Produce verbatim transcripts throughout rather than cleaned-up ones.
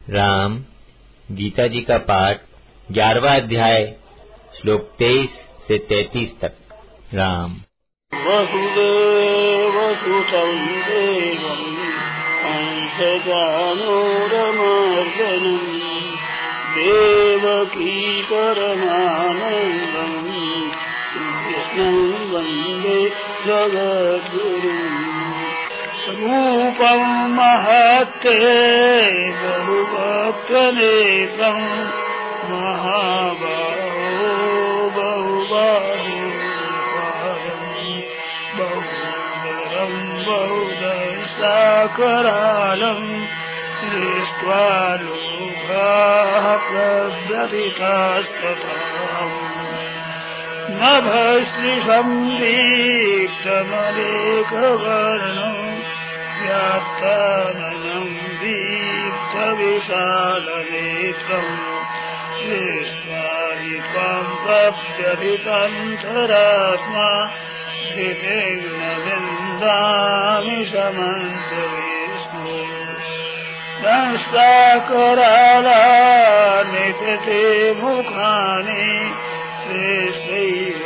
राम। गीता जी का पाठ ग्यारहवां अध्याय श्लोक तेईस से तैतीस तक। राम। वसुदेव सुतं देवं कंसचाणूरमर्दनं देवकी परमानन्दं कृष्णं वन्दे जगद्गुरुम्। रूपं महत्ते बहुवक्त्रनेत्रं महाबाहो बहुबाहुरुपादं बहुधरं बहुदंष्ट्राकरालं दृष्ट्वा लोकाः प्रव्यथितास्तथाम्। नभस्पृशं दीप्तमलेकवर्णं व्यात्ताननं दीप्तविशालनेत्रं दृष्ट्वा हि त्वां प्रव्यथितन्तरात्मा धृतेन विन्दामि समन्तविष्णो। दंष्ट्राकरालानि ते मुखानि श्रेष्ठैव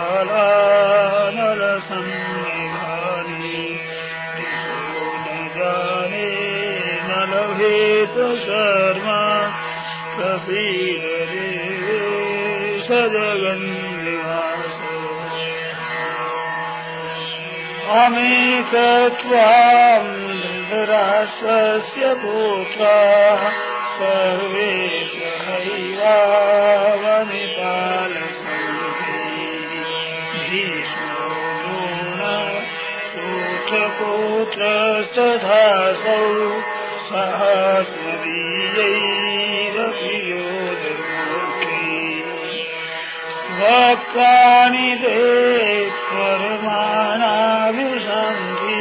कालानलसन्निधानि दिशो न जाने न लभेत शर्मा प्रसीद देवेश जगन्निवास। अमेकत्वां धृतराष्ट्रस्य पुत्राः सर्वे सहैवावनिपालसन्ति। भीष्मो द्रोणपुत्रस्तथासौ सहस्रवीर्यैरपि योधमुख्यैः। वक्त्राणि ते कर्माणा विशन्ति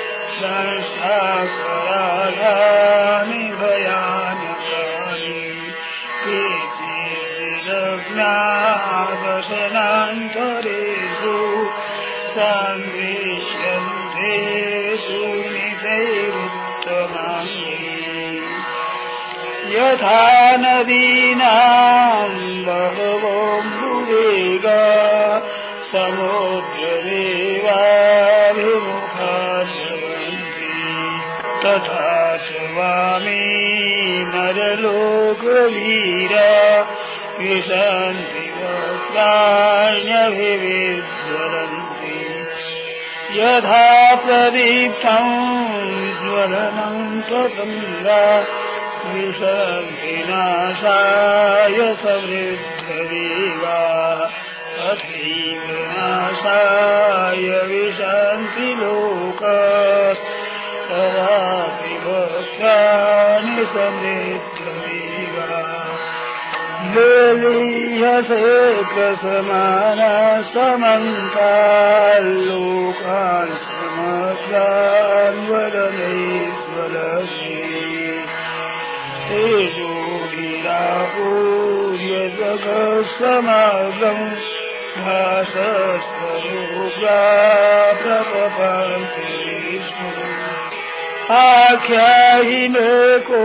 दंष्ट्राकरालानि भयानकानि। केचिद्विदग्नादशनान्तरेषु सन्दृश्यन्ते सुनितैरुत्तमाङ्गैः। यथा नदीनां बहवोऽम्बुवेगा समुद्रदेवाभिमुखा भवन्ति तथा च वामी नरलोकवीरा विशन्ति वक्त्राण्यभिविज्वलन्ति। यथा प्रदीप्तं ज्वलनं पतङ्गा विशन्ति नाशाय समृद्धवेगाः तथैव नाशाय विशन्ति लोकाः तदापि वक्त्राणि समृद्धवेगाः। लेलीयसे प्रसमाना समन्ताल्लोकान् समग्रान् वदनैर्ज्वलति। तेजोभिरापूर्य जगत्समग्रं भासस्वरूपा प्रपपन्ति विष्णुम्। आख्याहि मे को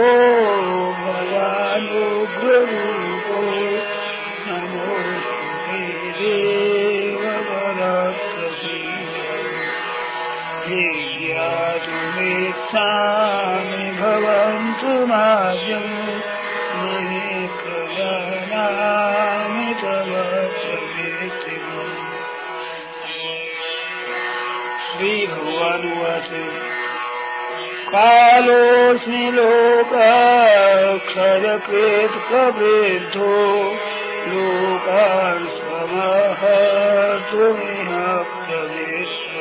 भवानुग्ररूपो नमोऽस्तुते देववरप्रसीद। ज्ञातुमिच्छामि भवन्तु माद्यं महे प्रजानामि तव प्रकीर्तिम्। श्रीभगवानुवाच कालोऽस्मि लोकाक्षरकृत् प्रवृद्धो लोकान् समहर्तुमिह प्रविष्टो।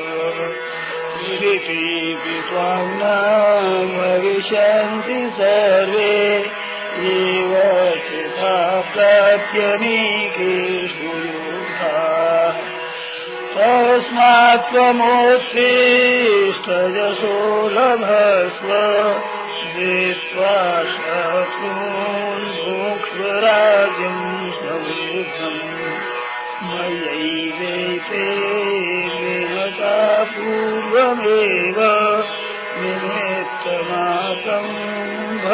इति त्वां न भविष्यन्ति सर्वे एव चिता प्रत्यनीकेषु युधाः। तस्मात् त्वमुत्तिष्ठ यशो लभस्व जित्वा शत्रून् भुङ्क्ष्व राज्यं समृद्धम्। मयैवैते विहता पूर्वमेव निमित्तमात्रं